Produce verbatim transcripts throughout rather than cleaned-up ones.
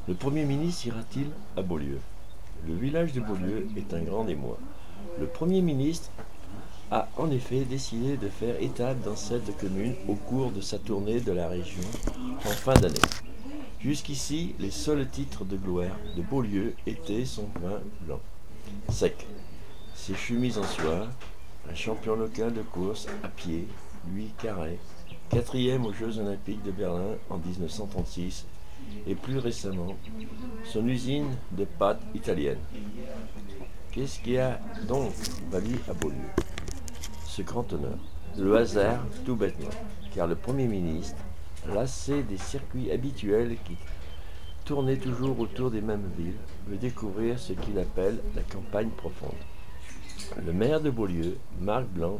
Le Premier ministre ira-t-il à Beaulieu? Le village de Beaulieu est un grand émoi. Le Premier ministre a en effet décidé de faire étape dans cette commune au cours de sa tournée de la région en fin d'année. Jusqu'ici, les seuls titres de gloire de Beaulieu étaient son vin blanc, sec, ses chemises en soie, un champion local de course à pied, Louis Carré, quatrième aux Jeux Olympiques de Berlin en mille neuf cent trente-six, et plus récemment, son usine de pâtes italienne. Qu'est-ce qui a donc valu à Beaulieu ce grand honneur? Le hasard, tout bêtement, car le Premier ministre, lassé des circuits habituels qui tournaient toujours autour des mêmes villes, veut découvrir ce qu'il appelle la campagne profonde. Le maire de Beaulieu, Marc Blanc,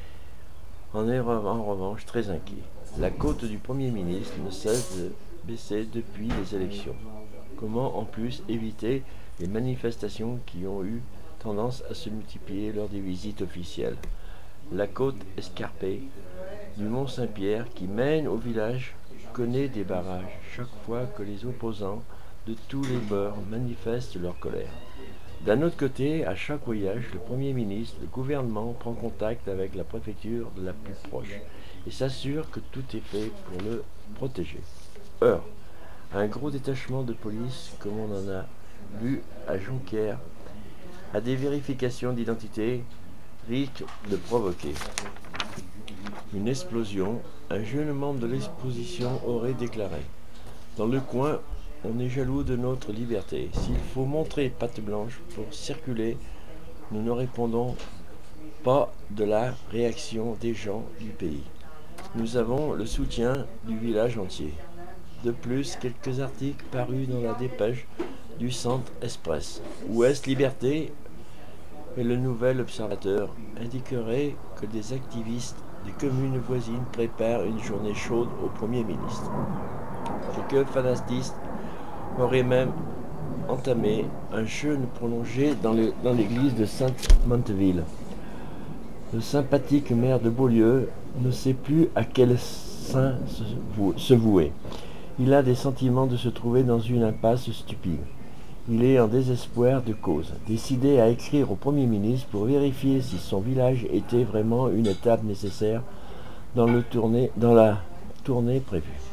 en est en revanche très inquiet. La cote du Premier ministre ne cesse de baisser depuis les élections. Comment en plus éviter les manifestations qui ont eu tendance à se multiplier lors des visites officielles? La côte escarpée du Mont Saint-Pierre qui mène au village connaît des barrages chaque fois que les opposants de tous les bords manifestent leur colère. D'un autre côté, à chaque voyage, le Premier ministre, le gouvernement prend contact avec la préfecture de la plus proche et s'assure que tout est fait pour le protéger. Heure, un gros détachement de police, comme on en a vu à Jonquière, à des vérifications d'identité, risque de provoquer une explosion. Un jeune membre de l'exposition aurait déclaré: dans le coin, on est jaloux de notre liberté. S'il faut montrer patte blanche pour circuler, nous ne répondons pas de la réaction des gens du pays. Nous avons le soutien du village entier. De plus, quelques articles parus dans la dépêche du Centre Express, Ouest Liberté et le Nouvel Observateur indiqueraient que des activistes des communes voisines préparent une journée chaude au Premier ministre. Quelques fanatistes auraient même entamé un jeûne prolongé dans, le, dans l'église de Sainte-Monteville. Le sympathique maire de Beaulieu ne sait plus à quel saint se vouer. Il a des sentiments de se trouver dans une impasse stupide. Il est en désespoir de cause, décidé à écrire au Premier ministre pour vérifier si son village était vraiment une étape nécessaire dans, le tournée, dans la tournée prévue.